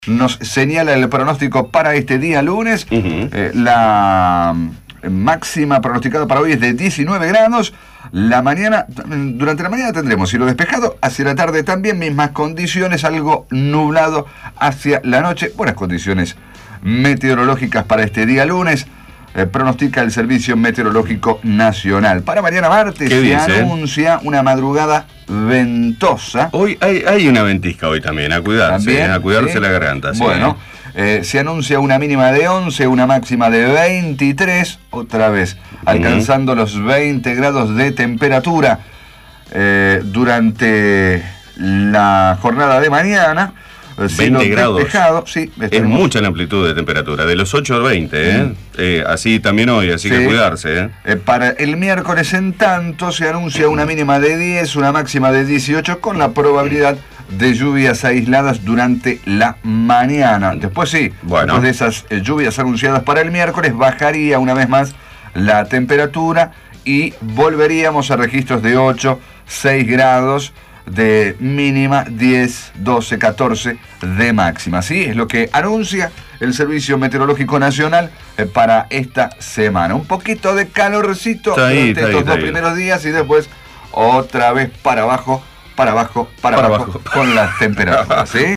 Nos señala el pronóstico para este día lunes. La máxima pronosticada para hoy es de 19 grados. Durante la mañana tendremos cielo despejado. Hacia la tarde también mismas condiciones, algo nublado hacia la noche. Buenas condiciones meteorológicas para este día lunes. Pronostica el Servicio Meteorológico Nacional. Para mañana martes se anuncia una madrugada ventosa. Hoy hay una ventisca hoy también, a cuidarse, ¿También? A cuidarse, ¿sí? La garganta. Bueno, se anuncia una mínima de 11, una máxima de 23, otra vez, alcanzando los 20 grados de temperatura durante la jornada de mañana. 20 grados. Despejado, sí, es mucha la amplitud de temperatura, de los 8 al 20, así también hoy, así que cuidarse. Para el miércoles, en tanto, se anuncia una mínima de 10, una máxima de 18, con la probabilidad de lluvias aisladas durante la mañana. Después después de esas lluvias anunciadas para el miércoles, bajaría una vez más la temperatura y volveríamos a registros de 8, 6 grados de mínima, 10, 12, 14 de máxima. ¿Sí? Es lo que anuncia el Servicio Meteorológico Nacional para esta semana. Un poquito de calorcito durante estos dos primeros días y después otra vez para abajo con las temperaturas. ¿Sí?